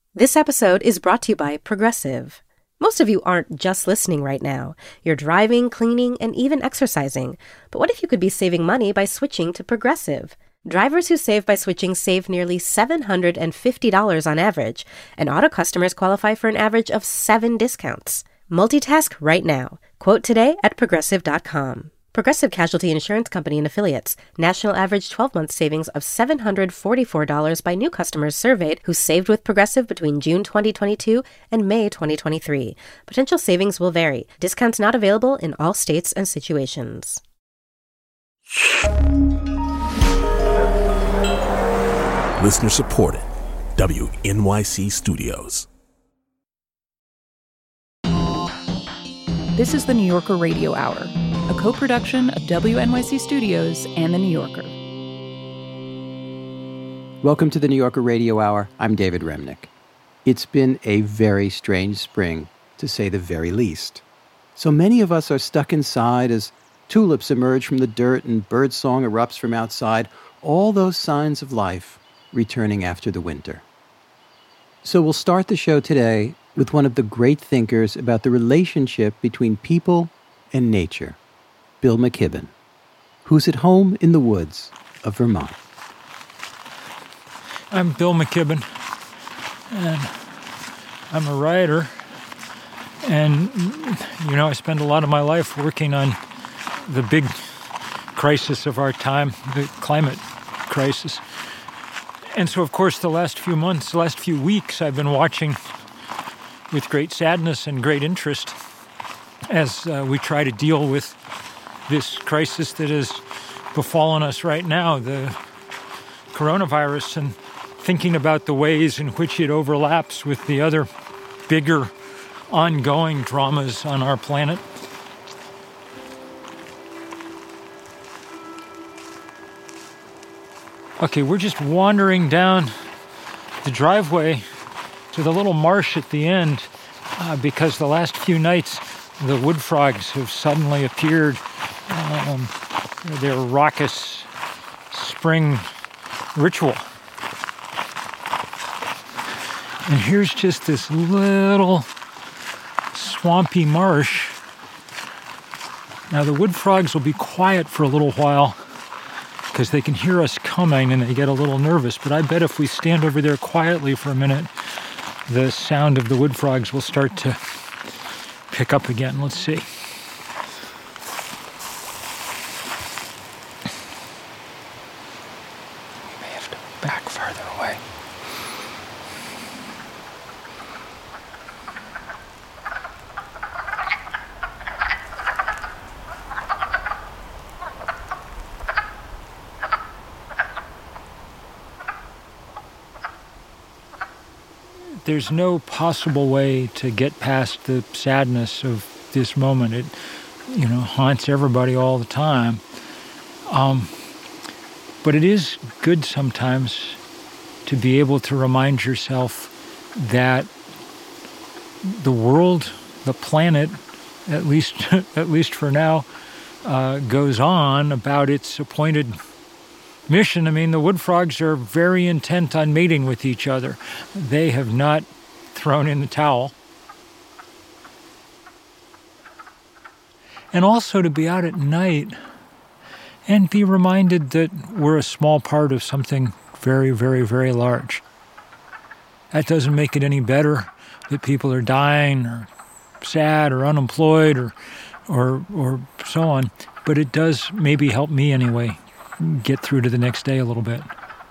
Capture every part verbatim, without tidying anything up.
This episode is brought to you by Progressive. Most of you aren't just listening right now. You're driving, cleaning, and even exercising. But what if you could be saving money by switching to Progressive? Drivers who save by switching save nearly seven hundred fifty dollars on average, and auto customers qualify for an average of seven discounts. Multitask right now. Quote today at progressive dot com. Progressive Casualty Insurance Company and Affiliates. National average twelve-month savings of seven hundred forty-four dollars by new customers surveyed who saved with Progressive between June twenty twenty-two and May twenty twenty-three. Potential savings will vary. Discounts not available in all states and situations. Listener supported. W N Y C Studios. This is the New Yorker Radio Hour, a co-production of W N Y C Studios and The New Yorker. Welcome to the New Yorker Radio Hour. I'm David Remnick. It's been a very strange spring, to say the very least. So many of us are stuck inside as tulips emerge from the dirt and birdsong erupts from outside, all those signs of life returning after the winter. So we'll start the show today with one of the great thinkers about the relationship between people and nature, Bill McKibben, who's at home in the woods of Vermont. I'm Bill McKibben, and I'm a writer, and, you know, I spend a lot of my life working on the big crisis of our time, the climate crisis. And so, of course, the last few months, the last few weeks, I've been watching with great sadness and great interest as uh, we try to deal with this crisis that has befallen us right now, the coronavirus, and thinking about the ways in which it overlaps with the other bigger ongoing dramas on our planet. Okay, we're just wandering down the driveway to the little marsh at the end uh, because the last few nights the wood frogs have suddenly appeared. Um, their raucous spring ritual. And here's just this little swampy marsh. Now the wood frogs will be quiet for a little while because they can hear us coming and they get a little nervous. But I bet if we stand over there quietly for a minute, the sound of the wood frogs will start to pick up again. Let's see. We may have to back farther away. There's no possible way to get past the sadness of this moment. It, you know, haunts everybody all the time. Um, but it is good sometimes to be able to remind yourself that the world, the planet, at least at least for now, uh, goes on about its appointed mission. I mean, the wood frogs are very intent on mating with each other. They have not thrown in the towel. And also to be out at night and be reminded that we're a small part of something very, very, very large. That doesn't make it any better that people are dying or sad or unemployed or or or so on, but it does maybe help me anyway get through to the next day a little bit.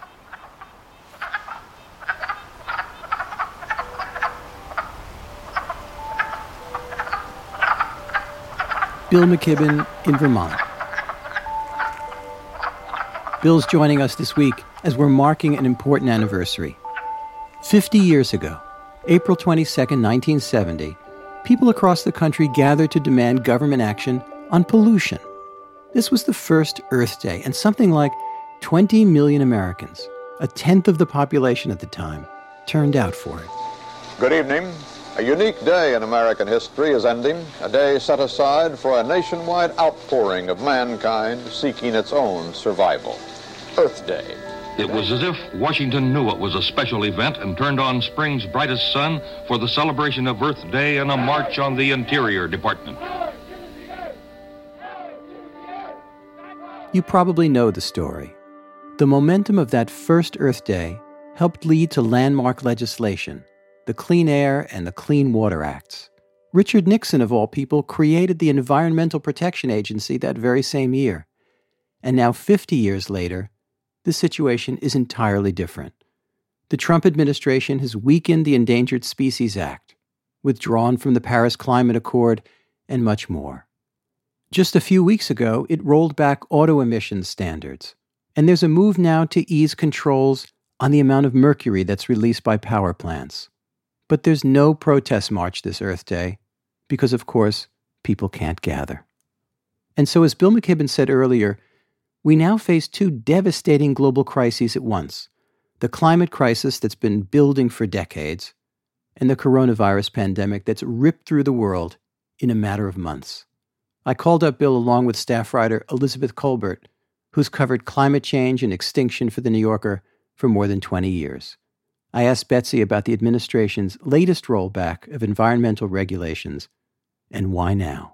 Bill McKibben in Vermont. Bill's joining us this week as we're marking an important anniversary. Fifty years ago, April twenty-second, nineteen seventy, people across the country gathered to demand government action on pollution. This was the first Earth Day, and something like twenty million Americans, a tenth of the population at the time, turned out for it. Good evening. A unique day in American history is ending, a day set aside for a nationwide outpouring of mankind seeking its own survival. Earth Day. It was as if Washington knew it was a special event and turned on spring's brightest sun for the celebration of Earth Day and a march on the Interior Department. You probably know the story. The momentum of that first Earth Day helped lead to landmark legislation, the Clean Air and the Clean Water Acts. Richard Nixon, of all people, created the Environmental Protection Agency that very same year. And now, fifty years later, the situation is entirely different. The Trump administration has weakened the Endangered Species Act, withdrawn from the Paris Climate Accord, and much more. Just a few weeks ago, it rolled back auto emissions standards, and there's a move now to ease controls on the amount of mercury that's released by power plants. But there's no protest march this Earth Day, because, of course, people can't gather. And so, as Bill McKibben said earlier, we now face two devastating global crises at once: the climate crisis that's been building for decades, and the coronavirus pandemic that's ripped through the world in a matter of months. I called up Bill along with staff writer Elizabeth Colbert, who's covered climate change and extinction for The New Yorker for more than twenty years. I asked Betsy about the administration's latest rollback of environmental regulations and why now.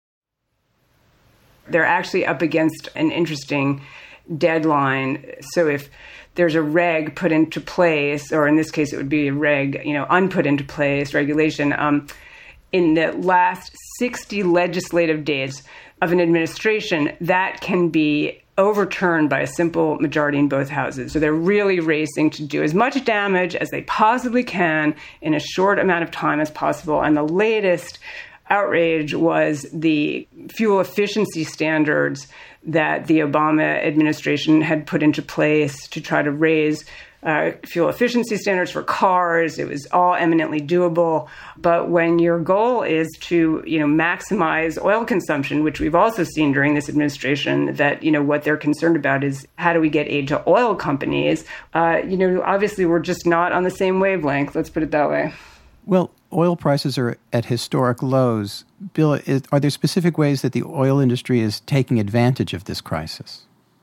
They're actually up against an interesting deadline. So if there's a reg put into place, or in this case it would be a reg, you know, unput into place regulation, um, in the last sixty legislative days of an administration, that can be overturned by a simple majority in both houses. So they're really racing to do as much damage as they possibly can in a short amount of time as possible. And the latest outrage was the fuel efficiency standards that the Obama administration had put into place to try to raise uh, fuel efficiency standards for cars. It was all eminently doable. But when your goal is to, you know, maximize oil consumption, which we've also seen during this administration, that, you know, what they're concerned about is how do we get aid to oil companies? Uh, you know, obviously we're just not on the same wavelength. Let's put it that way. Well, oil prices are at historic lows. Bill, is, are there specific ways that the oil industry is taking advantage of this crisis?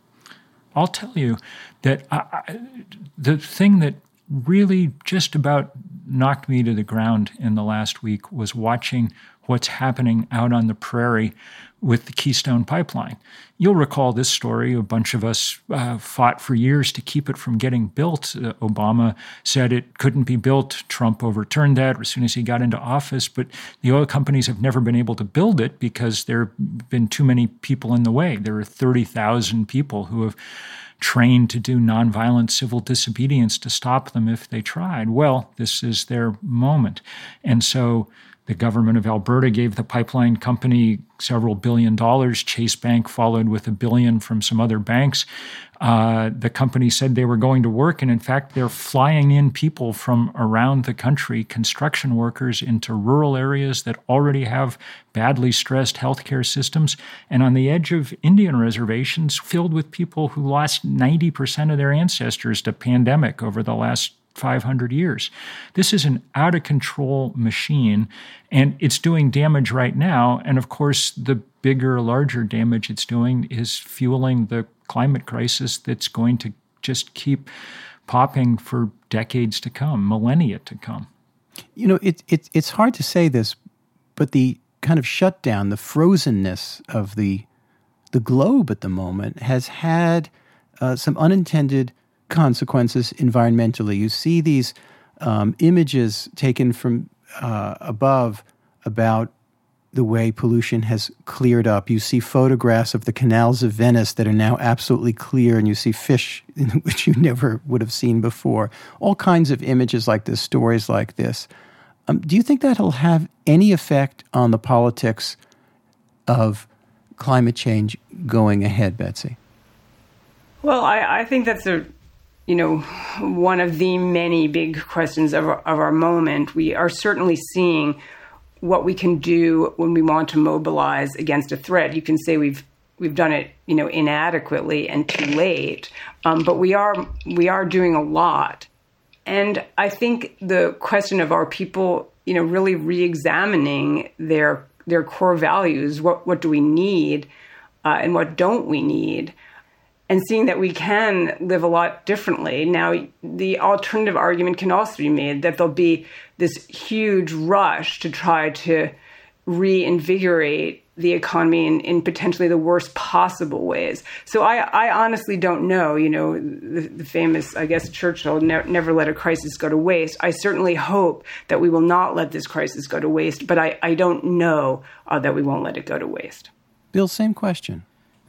I'll tell you that I, I, the thing that really just about knocked me to the ground in the last week was watching what's happening out on the prairie with the Keystone Pipeline. You'll recall this story. A bunch of us uh, fought for years to keep it from getting built. Uh, Obama said it couldn't be built. Trump overturned that as soon as he got into office. But the oil companies have never been able to build it because there have been too many people in the way. There are thirty thousand people who have trained to do nonviolent civil disobedience to stop them if they tried. Well, this is their moment. And so the government of Alberta gave the pipeline company several billion dollars. Chase Bank followed with a billion from some other banks. Uh, the company said they were going to work, and in fact, they're flying in people from around the country, construction workers, into rural areas that already have badly stressed healthcare systems, and on the edge of Indian reservations filled with people who lost ninety percent of their ancestors to pandemic over the last five hundred years. This is an out-of-control machine, and it's doing damage right now. And of course, the bigger, larger damage it's doing is fueling the climate crisis that's going to just keep popping for decades to come, millennia to come. You know, it, it, it's hard to say this, but the kind of shutdown, the frozenness of the, the globe at the moment has had uh, some unintended consequences environmentally. You see these um, images taken from uh, above about the way pollution has cleared up. You see photographs of the canals of Venice that are now absolutely clear, and you see fish which you never would have seen before. All kinds of images like this, stories like this. Um, do you think that'll have any effect on the politics of climate change going ahead, Betsy? Well, I, I think that's a you know, one of the many big questions of our, of our moment. We are certainly seeing what we can do when we want to mobilize against a threat. You can say we've we've done it, you know, inadequately and too late, um, but we are we are doing a lot. And I think the question of our people, you know, really re-examining their their core values. What what do we need, uh, and what don't we need? and seeing that we can live a lot differently. Now, the alternative argument can also be made that there'll be this huge rush to try to reinvigorate the economy in, in potentially the worst possible ways. So I, I honestly don't know. You know, the, the famous, I guess, Churchill, ne- never let a crisis go to waste. I certainly hope that we will not let this crisis go to waste, but I, I don't know uh, that we won't let it go to waste. Bill, same question.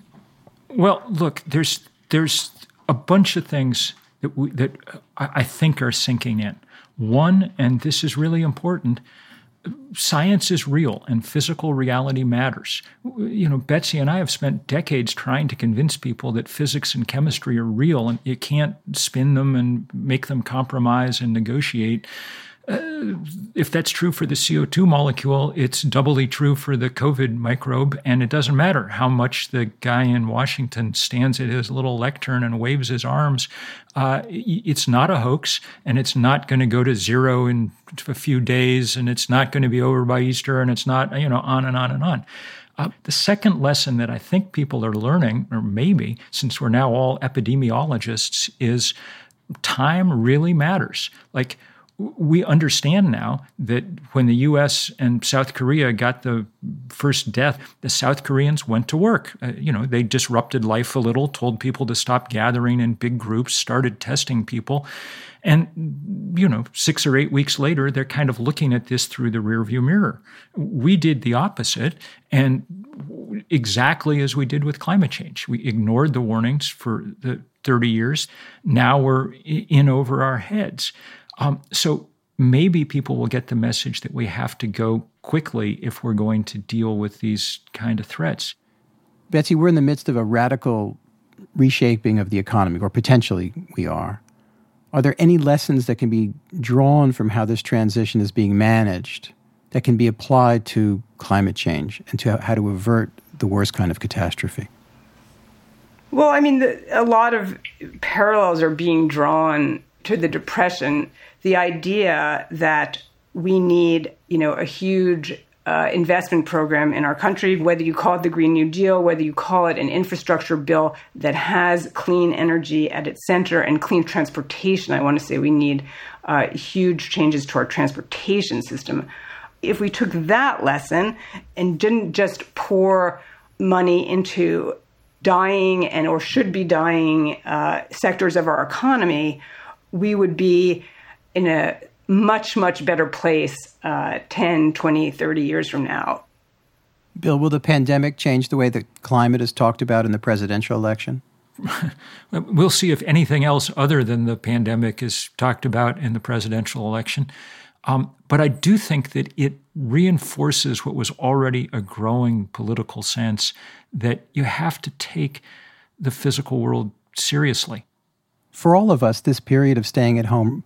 Well, look, there's there's a bunch of things that we, that I, I think are sinking in. One, and this is really important, science is real and physical reality matters. You know, Betsy and I have spent decades trying to convince people that physics and chemistry are real and you can't spin them and make them compromise and negotiate. Uh, if that's true for the C O two molecule, it's doubly true for the COVID microbe, and it doesn't matter how much the guy in Washington stands at his little lectern and waves his arms. Uh, it's not a hoax, and it's not going to go to zero in a few days, and it's not going to be over by Easter, and it's not, you know, on and on and on. Uh, the second lesson that I think people are learning, or maybe since we're now all epidemiologists, is time really matters. Like, we understand now that when the U S and South Korea got the first death, the South Koreans went to work. Uh, you know, they disrupted life a little, told people to stop gathering in big groups, started testing people. And, you know, six or eight weeks later, they're kind of looking at this through the rearview mirror. We did the opposite, and exactly as we did with climate change. We ignored the warnings for the thirty years. Now we're in over our heads. Um, so maybe people will get the message that we have to go quickly if we're going to deal with these kind of threats. Betsy, we're in the midst of a radical reshaping of the economy, or potentially we are. Are there any lessons that can be drawn from how this transition is being managed that can be applied to climate change and to how to avert the worst kind of catastrophe? Well, I mean, the, a lot of parallels are being drawn to the Depression. The idea that we need, you know, a huge uh, investment program in our country, whether you call it the Green New Deal, whether you call it an infrastructure bill that has clean energy at its center and clean transportation. I want to say we need uh, huge changes to our transportation system. If we took that lesson and didn't just pour money into dying and or should be dying uh, sectors of our economy, we would be in a much, much better place uh, ten, twenty, thirty years from now. Bill, will the pandemic change the way that climate is talked about in the presidential election? We'll see if anything else other than the pandemic is talked about in the presidential election. Um, but I do think that it reinforces what was already a growing political sense that you have to take the physical world seriously. For all of us, this period of staying at home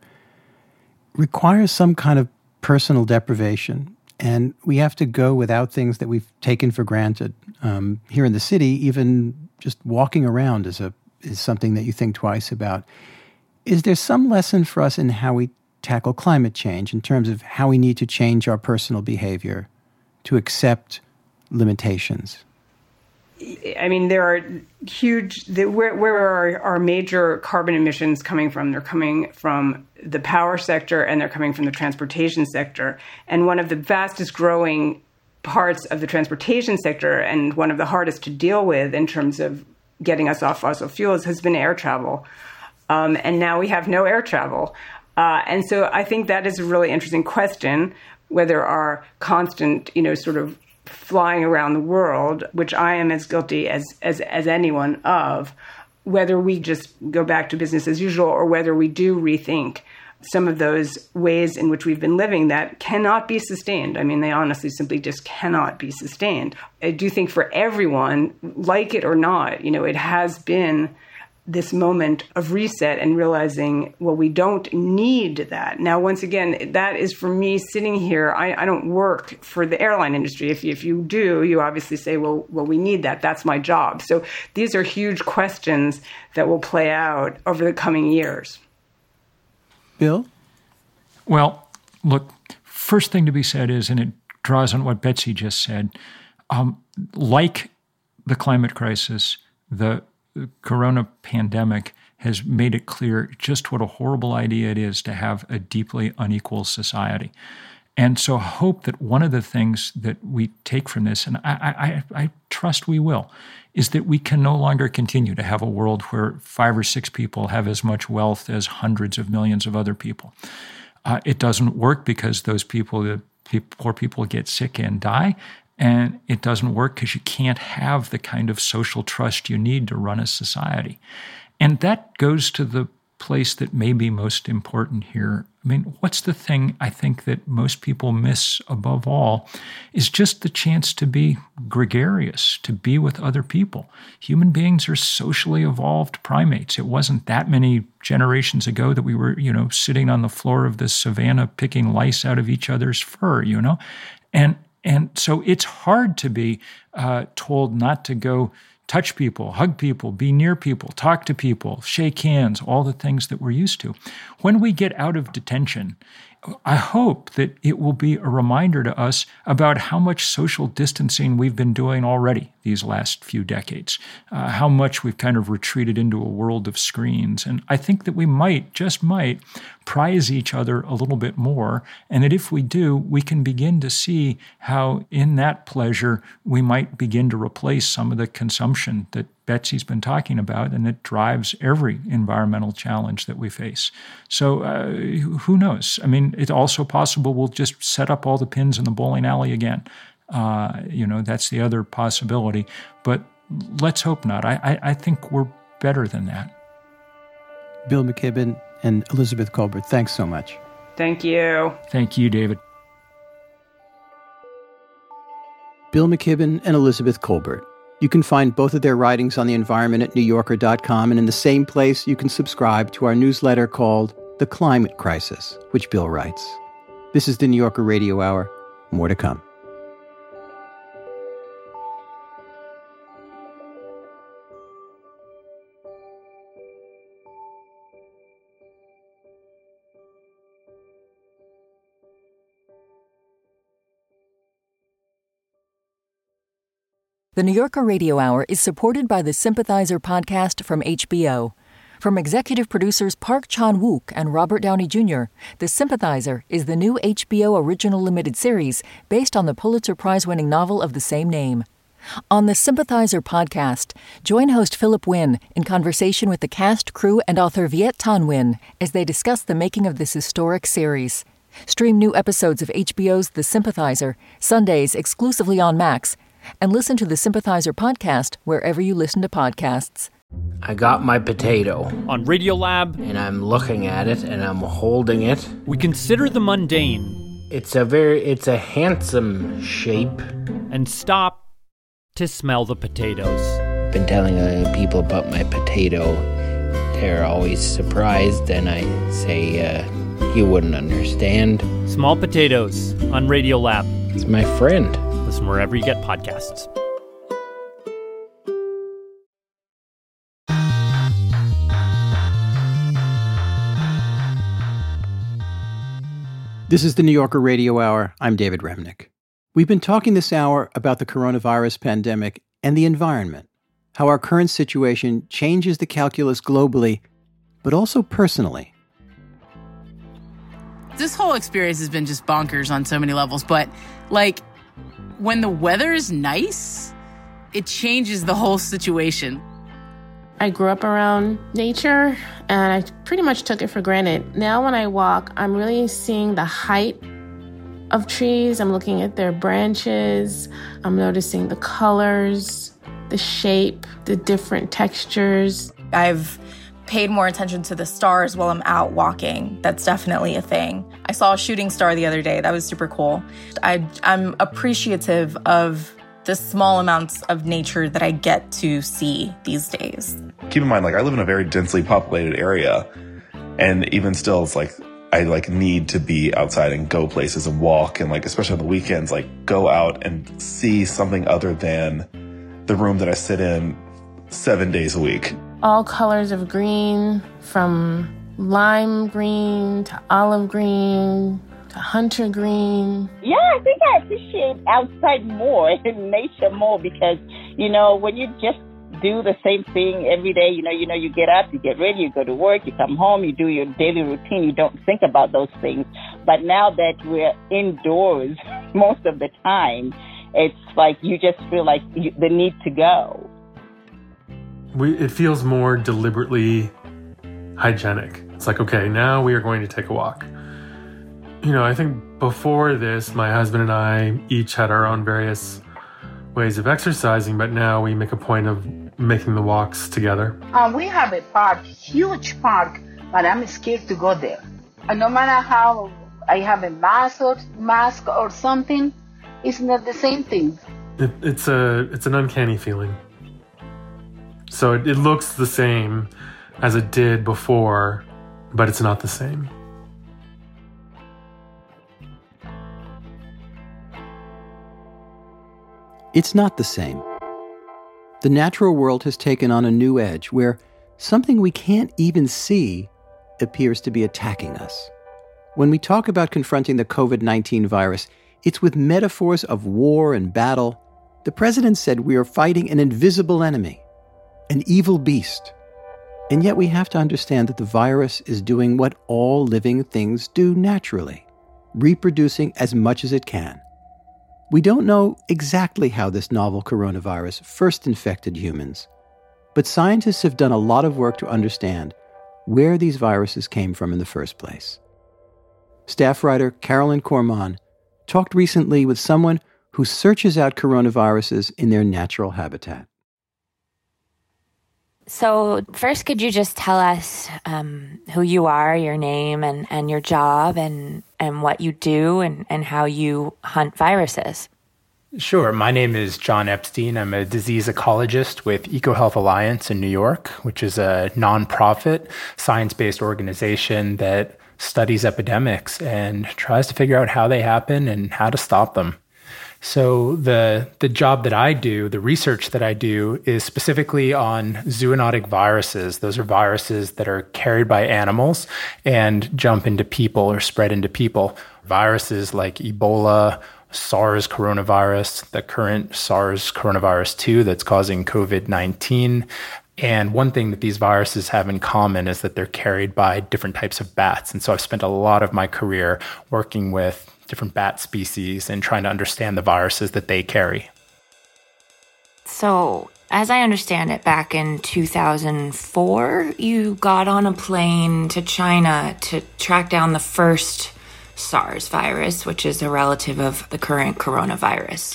requires some kind of personal deprivation, and we have to go without things that we've taken for granted. Um, here in the city, even just walking around is a is something that you think twice about. Is there some lesson for us in how we tackle climate change in terms of how we need to change our personal behavior to accept limitations? I mean, there are huge, the, where, where are our major carbon emissions coming from? They're coming from the power sector and they're coming from the transportation sector. And one of the fastest growing parts of the transportation sector and one of the hardest to deal with in terms of getting us off fossil fuels has been air travel. Um, and now we have no air travel. Uh, and so I think that is a really interesting question, whether our constant, you know, sort of flying around the world, which I am as guilty as, as, as anyone of, whether we just go back to business as usual or whether we do rethink some of those ways in which we've been living that cannot be sustained. I mean, they honestly simply just cannot be sustained. I do think for everyone, like it or not, you know, it has been this moment of reset and realizing, well, we don't need that. Now, once again, that is for me sitting here. I, I don't work for the airline industry. If you, if you do, you obviously say, well, well, we need that. That's my job. So these are huge questions that will play out over the coming years. Bill? Well, look, first thing to be said is, and it draws on what Betsy just said, um, like the climate crisis, the the corona pandemic has made it clear just what a horrible idea it is to have a deeply unequal society. And so I hope that one of the things that we take from this, and I, I, I trust we will, is that we can no longer continue to have a world where five or six people have as much wealth as hundreds of millions of other people. Uh, it doesn't work because those people, the poor people, get sick and die. And it doesn't work because you can't have the kind of social trust you need to run a society. And that goes to the place that may be most important here. I mean, what's the thing I think that most people miss above all is just the chance to be gregarious, to be with other people. Human beings are socially evolved primates. It wasn't that many generations ago that we were, you know, sitting on the floor of the savannah picking lice out of each other's fur, you know? And And so it's hard to be uh, told not to go touch people, hug people, be near people, talk to people, shake hands, all the things that we're used to. When we get out of detention, I hope that it will be a reminder to us about how much social distancing we've been doing already these last few decades, uh, how much we've kind of retreated into a world of screens. And I think that we might, just might, prize each other a little bit more, and that if we do, we can begin to see how in that pleasure we might begin to replace some of the consumption that Betsy's been talking about and that drives every environmental challenge that we face. So uh, who knows? I mean, it's also possible we'll just set up all the pins in the bowling alley again. Uh, you know, that's the other possibility. But let's hope not. I, I, I think we're better than that. Bill McKibben and Elizabeth Kolbert, thanks so much. Thank you. Thank you, David. Bill McKibben and Elizabeth Kolbert. You can find both of their writings on the environment at new yorker dot com, and in the same place you can subscribe to our newsletter called The Climate Crisis, which Bill writes. This is the New Yorker Radio Hour. More to come. The New Yorker Radio Hour is supported by the Sympathizer podcast from H B O. From executive producers Park Chan-wook and Robert Downey Junior, The Sympathizer is the new H B O original limited series based on the Pulitzer Prize-winning novel of the same name. On the Sympathizer podcast, join host Philip Wynn in conversation with the cast, crew, and author Viet Thanh Nguyen as they discuss the making of this historic series. Stream new episodes of H B O's The Sympathizer, Sundays exclusively on Max, and listen to the Sympathizer podcast wherever you listen to podcasts. I got my potato. On Radiolab. And I'm looking at it and I'm holding it. We consider the mundane. It's a very, it's a handsome shape. And stop to smell the potatoes. I've been telling uh, people about my potato. They're always surprised and I say, uh, you wouldn't understand. Small Potatoes on Radiolab. It's my friend. Listen wherever you get podcasts. This is the New Yorker Radio Hour. I'm David Remnick. We've been talking this hour about the coronavirus pandemic and the environment, how our current situation changes the calculus globally, but also personally. This whole experience has been just bonkers on so many levels, but, like, when the weather is nice, it changes the whole situation. I grew up around nature, and I pretty much took it for granted. Now when I walk, I'm really seeing the height of trees. I'm looking at their branches. I'm noticing the colors, the shape, the different textures. I've paid more attention to the stars while I'm out walking. That's definitely a thing. I saw a shooting star the other day. That was super cool. I, I'm appreciative of the small amounts of nature that I get to see these days. Keep in mind, like, I live in a very densely populated area, and even still, it's like, I, like, need to be outside and go places and walk, and, like, especially on the weekends, like, go out and see something other than the room that I sit in seven days a week. All colors of green, from lime green to olive green to hunter green. Yeah, I think I appreciate outside more and nature more because, you know, when you're just do the same thing every day. You know, you know, you get up, you get ready, you go to work, you come home, you do your daily routine. You don't think about those things. But now that we're indoors most of the time, it's like you just feel like you, the need to go. We, it feels more deliberately hygienic. It's like, okay, now we are going to take a walk. You know, I think before this, my husband and I each had our own various ways of exercising, but now we make a point of making the walks together. Um, we have a park, huge park, but I'm scared to go there. And no matter how I have a mask or, mask or something, it's not the same thing. It, it's a it's an uncanny feeling. So it, it looks the same as it did before, but it's not the same. It's not the same. The natural world has taken on a new edge where something we can't even see appears to be attacking us. When we talk about confronting the covid nineteen virus, it's with metaphors of war and battle. The president said we are fighting an invisible enemy, an evil beast. And yet we have to understand that the virus is doing what all living things do naturally, reproducing as much as it can. We don't know exactly how this novel coronavirus first infected humans, but scientists have done a lot of work to understand where these viruses came from in the first place. Staff writer Carolyn Corman talked recently with someone who searches out coronaviruses in their natural habitat. So first, could you just tell us um, who you are, your name, and, and your job, and, and what you do, and, and how you hunt viruses? Sure. My name is John Epstein. I'm a disease ecologist with EcoHealth Alliance in New York, which is a nonprofit, science-based organization that studies epidemics and tries to figure out how they happen and how to stop them. So the the job that I do, the research that I do, is specifically on zoonotic viruses. Those are viruses that are carried by animals and jump into people or spread into people. Viruses like Ebola, SARS coronavirus, the current SARS coronavirus two that's causing covid nineteen. And one thing that these viruses have in common is that they're carried by different types of bats. And so I've spent a lot of my career working with different bat species and trying to understand the viruses that they carry. So, as I understand it, back in two thousand four, you got on a plane to China to track down the first SARS virus, which is a relative of the current coronavirus.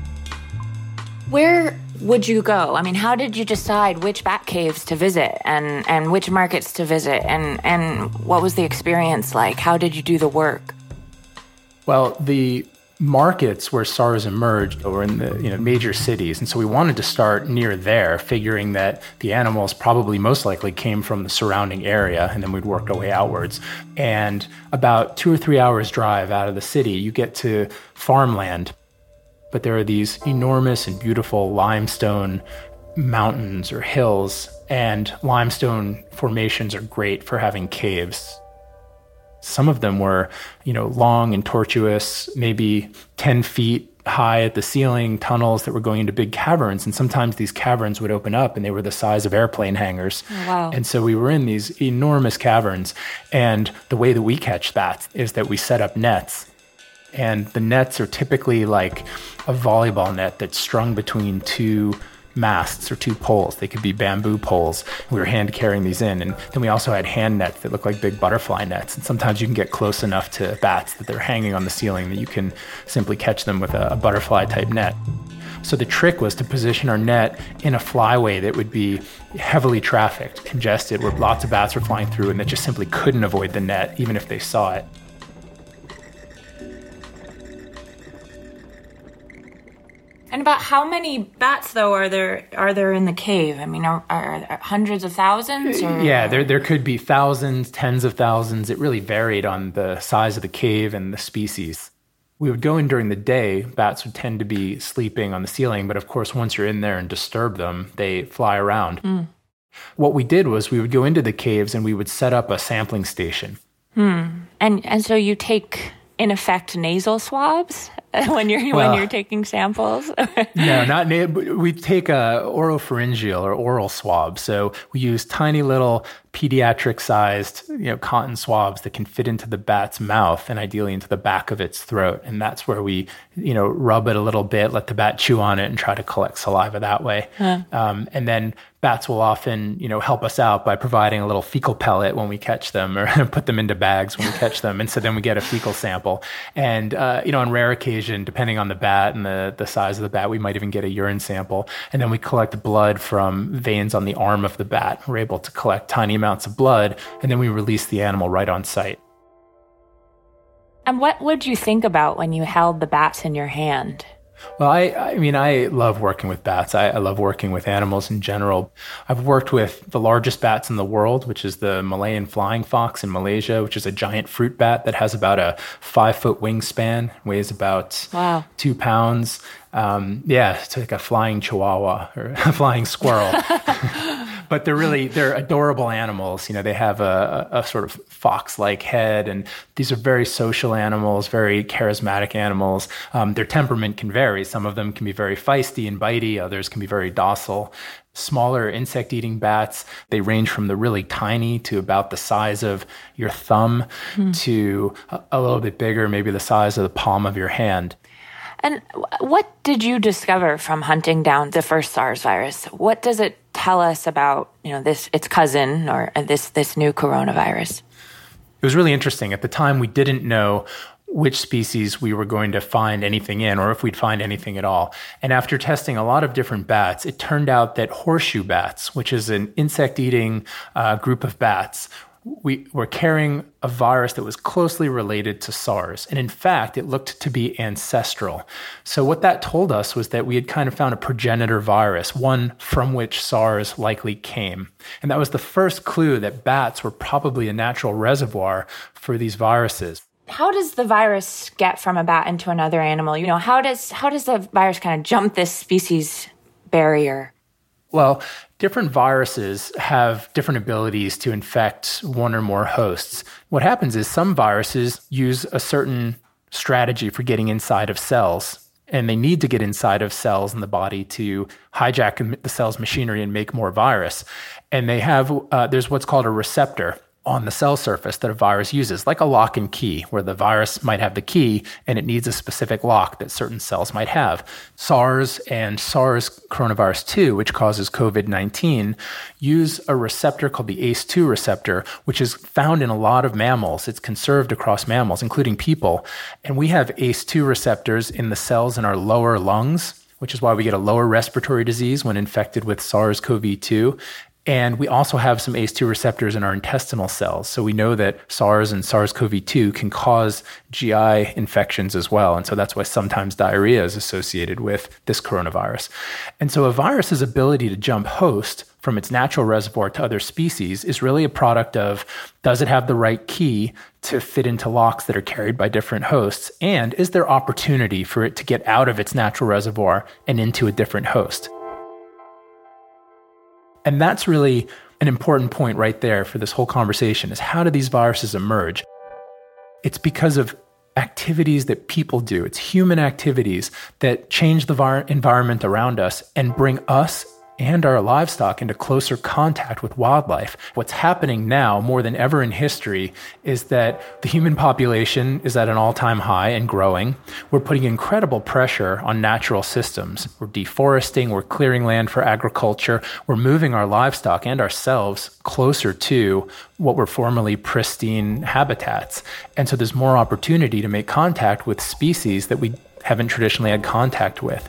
Where would you go? I mean, how did you decide which bat caves to visit and, and which markets to visit? And, and what was the experience like? How did you do the work? Well, the markets where SARS emerged were in the you know major cities. And so we wanted to start near there, figuring that the animals probably most likely came from the surrounding area, and then we'd work our way outwards. And about two or three hours drive out of the city, you get to farmland. But there are these enormous and beautiful limestone mountains or hills, and limestone formations are great for having caves. Some of them were, you know, long and tortuous, maybe ten feet high at the ceiling, tunnels that were going into big caverns. And sometimes these caverns would open up and they were the size of airplane hangars. Oh, wow. And so we were in these enormous caverns. And the way that we catch bats is that we set up nets. And the nets are typically like a volleyball net that's strung between two masts or two poles. They could be bamboo poles. We were hand carrying these in. And then we also had hand nets that look like big butterfly nets. And sometimes you can get close enough to bats that they're hanging on the ceiling that you can simply catch them with a, a butterfly type net. So the trick was to position our net in a flyway that would be heavily trafficked, congested, where lots of bats were flying through and that just simply couldn't avoid the net, even if they saw it. And about how many bats, though, are there are there in the cave? I mean, are, are there hundreds of thousands? Or? Yeah, there there could be thousands, tens of thousands. It really varied on the size of the cave and the species. We would go in during the day. Bats would tend to be sleeping on the ceiling, but of course, once you're in there and disturb them, they fly around. Mm. What we did was we would go into the caves and we would set up a sampling station. Hmm. And and so you take, in effect, nasal swabs when you're Well, when you're taking samples? No, not we take a oropharyngeal or oral swab. So we use tiny little pediatric-sized, you know, cotton swabs that can fit into the bat's mouth and ideally into the back of its throat. And that's where we, you know, rub it a little bit, let the bat chew on it, and try to collect saliva that way. Huh. Um, and then bats will often, you know, help us out by providing a little fecal pellet when we catch them, or put them into bags when we catch them. And so then we get a fecal sample. And, uh, you know, on rare occasion, depending on the bat and the, the size of the bat, we might even get a urine sample. And then we collect blood from veins on the arm of the bat. We're able to collect tiny amounts of blood, and then we release the animal right on site. And what would you think about when you held the bats in your hand? Well, I, I mean, I love working with bats. I, I love working with animals in general. I've worked with the largest bats in the world, which is the Malayan flying fox in Malaysia, which is a giant fruit bat that has about a five-foot wingspan, weighs about wow. two pounds. Um, yeah, it's like a flying chihuahua or a flying squirrel. But they're really, they're adorable animals. You know, they have a, a, a sort of fox-like head, and these are very social animals, very charismatic animals. Um, their temperament can vary. Some of them can be very feisty and bitey. Others can be very docile. Smaller insect-eating bats, they range from the really tiny to about the size of your thumb hmm. to a, a little bit bigger, maybe the size of the palm of your hand. And what did you discover from hunting down the first SARS virus? What does it tell us about, you know, this its cousin or this this new coronavirus? It was really interesting. At the time, we didn't know which species we were going to find anything in, or if we'd find anything at all. And after testing a lot of different bats, it turned out that horseshoe bats, which is an insect-eating uh, group of bats, we were carrying a virus that was closely related to SARS. And in fact, it looked to be ancestral. So what that told us was that we had kind of found a progenitor virus, one from which SARS likely came. And that was the first clue that bats were probably a natural reservoir for these viruses. How does the virus get from a bat into another animal? You know, how does how does the virus kind of jump this species barrier? Well, different viruses have different abilities to infect one or more hosts. What happens is some viruses use a certain strategy for getting inside of cells, and they need to get inside of cells in the body to hijack the cell's machinery and make more virus. And they have, uh, there's what's called a receptor on the cell surface that a virus uses, like a lock and key, where the virus might have the key and it needs a specific lock that certain cells might have. SARS and SARS coronavirus two, which causes COVID nineteen, use a receptor called the A C E two receptor, which is found in a lot of mammals. It's conserved across mammals, including people. And we have A C E two receptors in the cells in our lower lungs, which is why we get a lower respiratory disease when infected with SARS C o V two. And we also have some A C E two receptors in our intestinal cells. So we know that SARS and SARS C o V two can cause G I infections as well. And so that's why sometimes diarrhea is associated with this coronavirus. And so a virus's ability to jump host from its natural reservoir to other species is really a product of, does it have the right key to fit into locks that are carried by different hosts? And is there opportunity for it to get out of its natural reservoir and into a different host? And that's really an important point right there for this whole conversation, is how do these viruses emerge? It's because of activities that people do. It's human activities that change the vir- environment around us and bring us and our livestock into closer contact with wildlife. What's happening now, more than ever in history, is that the human population is at an all-time high and growing. We're putting incredible pressure on natural systems. We're deforesting, we're clearing land for agriculture, we're moving our livestock and ourselves closer to what were formerly pristine habitats. And so there's more opportunity to make contact with species that we haven't traditionally had contact with.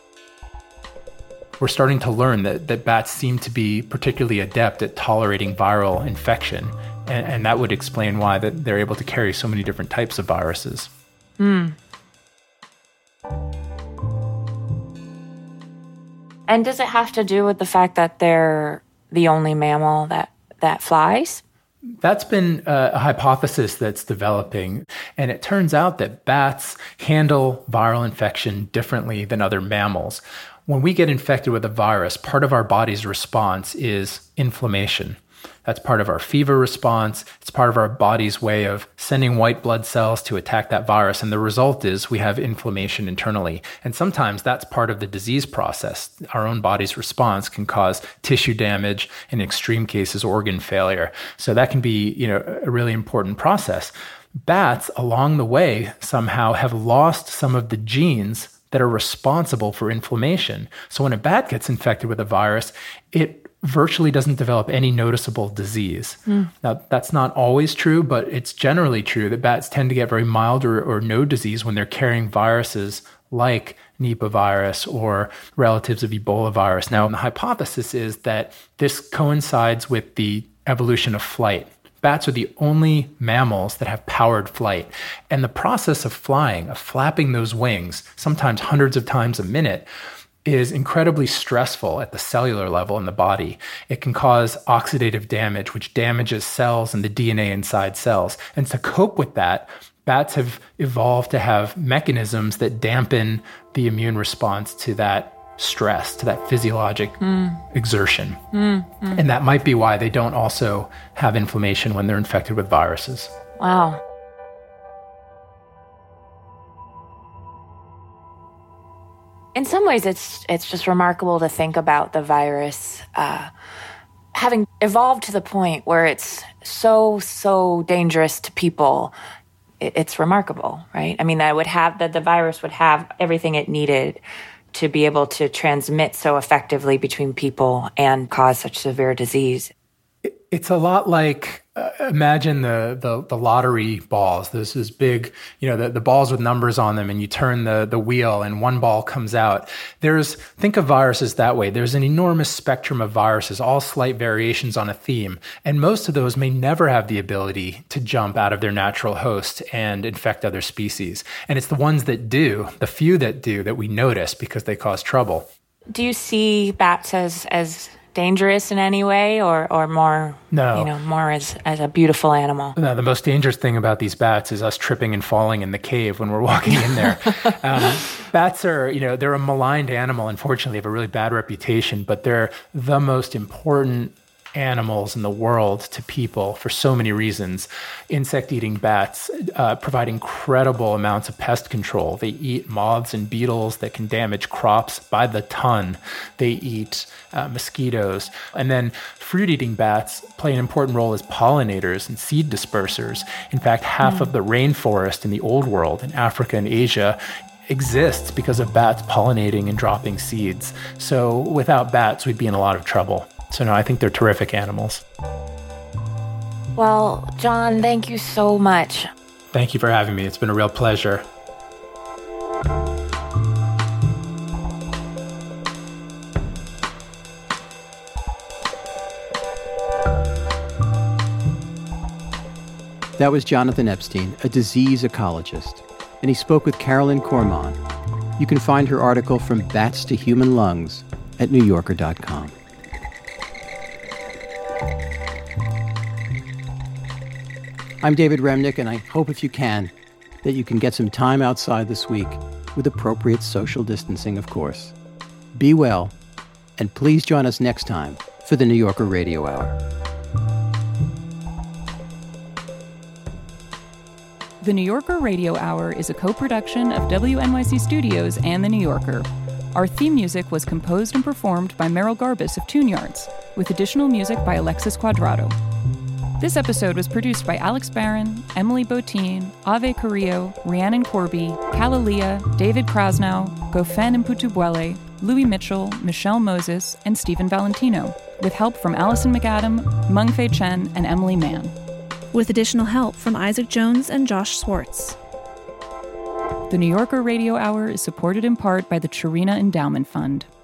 We're starting to learn that, that bats seem to be particularly adept at tolerating viral infection. And, and that would explain why that they're able to carry so many different types of viruses. Hmm. And does it have to do with the fact that they're the only mammal that, that flies? That's been a hypothesis that's developing. And it turns out that bats handle viral infection differently than other mammals. When we get infected with a virus, part of our body's response is inflammation. That's part of our fever response. It's part of our body's way of sending white blood cells to attack that virus. And the result is we have inflammation internally. And sometimes that's part of the disease process. Our own body's response can cause tissue damage, in extreme cases, organ failure. So that can be, you know, a really important process. Bats, along the way, somehow have lost some of the genes that are responsible for inflammation. So when a bat gets infected with a virus, it virtually doesn't develop any noticeable disease. Mm. Now, that's not always true, but it's generally true that bats tend to get very mild or, or no disease when they're carrying viruses like Nipah virus or relatives of Ebola virus. Now, the hypothesis is that this coincides with the evolution of flight. Bats are the only mammals that have powered flight. And the process of flying, of flapping those wings, sometimes hundreds of times a minute, is incredibly stressful at the cellular level in the body. It can cause oxidative damage, which damages cells and the D N A inside cells. And to cope with that, bats have evolved to have mechanisms that dampen the immune response to that stress, to that physiologic mm. exertion. Mm, mm. And that might be why they don't also have inflammation when they're infected with viruses. Wow. In some ways, it's it's just remarkable to think about the virus uh, having evolved to the point where it's so, so dangerous to people. It, it's remarkable, right? I mean, that would have that the virus would have everything it needed to be able to transmit so effectively between people and cause such severe disease. It's a lot like, uh, imagine the, the the lottery balls. There's this big, you know, the, the balls with numbers on them, and you turn the, the wheel and one ball comes out. There's, think of viruses that way. There's an enormous spectrum of viruses, all slight variations on a theme. And most of those may never have the ability to jump out of their natural host and infect other species. And it's the ones that do, the few that do, that we notice because they cause trouble. Do you see bats as as dangerous in any way, or or more, no. you know, more as, as a beautiful animal? No, the most dangerous thing about these bats is us tripping and falling in the cave when we're walking in there. um, bats are, you know, they're a maligned animal. Unfortunately, they have a really bad reputation, but they're the most important animals in the world to people for so many reasons. Insect-eating bats uh, provide incredible amounts of pest control. They eat moths and beetles that can damage crops by the ton. They eat uh, mosquitoes. And then fruit-eating bats play an important role as pollinators and seed dispersers. In fact, half mm. of the rainforest in the old world, in Africa and Asia, exists because of bats pollinating and dropping seeds. So without bats, we'd be in a lot of trouble. So no, I think they're terrific animals. Well, John, thank you so much. Thank you for having me. It's been a real pleasure. That was Jonathan Epstein, a disease ecologist, and he spoke with Carolyn Cormon. You can find her article From Bats to Human Lungs at new yorker dot com. I'm David Remnick, and I hope if you can, that you can get some time outside this week, with appropriate social distancing, of course. Be well, and please join us next time for the New Yorker Radio Hour. The New Yorker Radio Hour is a co-production of W N Y C Studios and The New Yorker. Our theme music was composed and performed by Merrill Garbus of Tune Yards, with additional music by Alexis Quadrado. This episode was produced by Alex Barron, Emily Botine, Ave Carrillo, Rhiannon Corby, Kalalia, David Krasnow, Gofen Mputubwele, Louis Mitchell, Michelle Moses, and Stephen Valentino, with help from Allison McAdam, Mengfei Chen, and Emily Mann. With additional help from Isaac Jones and Josh Swartz. The New Yorker Radio Hour is supported in part by the Chirina Endowment Fund.